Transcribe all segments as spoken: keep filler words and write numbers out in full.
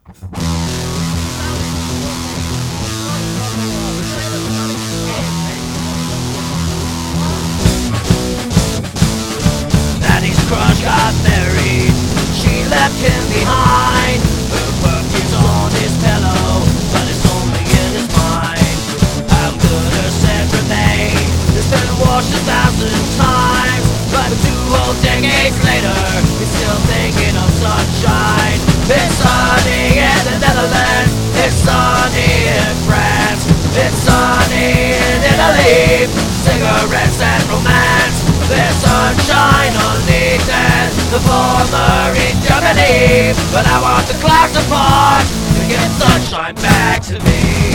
Daddy's crush got married, she left him behind. Her perfume's on his pillow, but it's only in his mind. How good her scent remained, it's been washed a thousand times, but two whole decades later, he's still thinking of sunshine. It's sunny in the Netherlands, it's sunny in France, it's sunny in Italy, cigarettes and romance. There's sunshine underneath and the former in Germany, but I want the clouds apart to get sunshine back to me.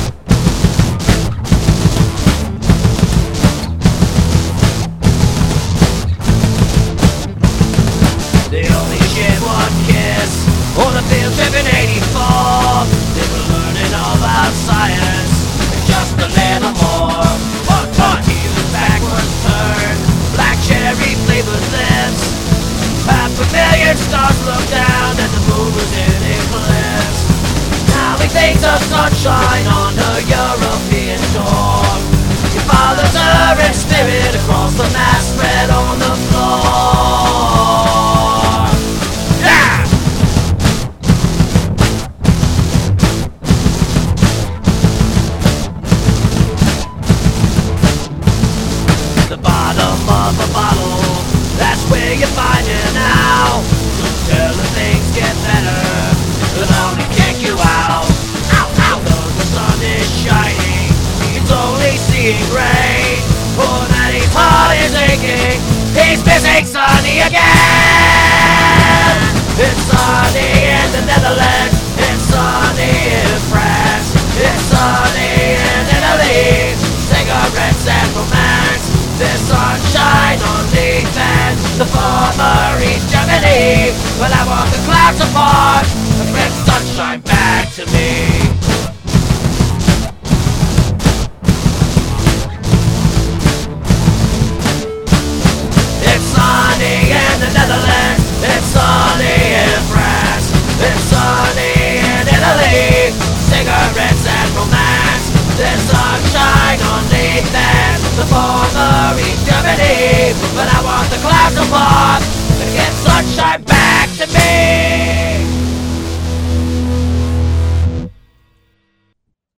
They only shared one kiss on a field trip in eighty-four. They were learning all about science and just a little more. But, but he was backwards turned, black cherry flavored lips. Half a million stars looked down and the moon was in eclipse. Now he thinks of sunshine on her European shore. He follows her in spirit across the mat spread on the floor. Yeah! The bottom of a bottle, that's where you find it now. Until the things get better, they'll only kick you out. Ow, ow. Though the sun is shining, he's only seeing rain. For Daddy's heart is aching, he's missing sunny again. It's sunny in the Netherlands, it's sunny in France, it's sunny in Italy, cigarettes and romance. There's sunshine underneath and the former in Germany, but I want the clouds apart and bring sunshine back to me. It's sunny in the Netherlands, it's sunny in France, it's sunny in Italy, cigarettes and romance. There's sunshine underneath and the former in Germany, but I want the clouds apart to get sunshine back.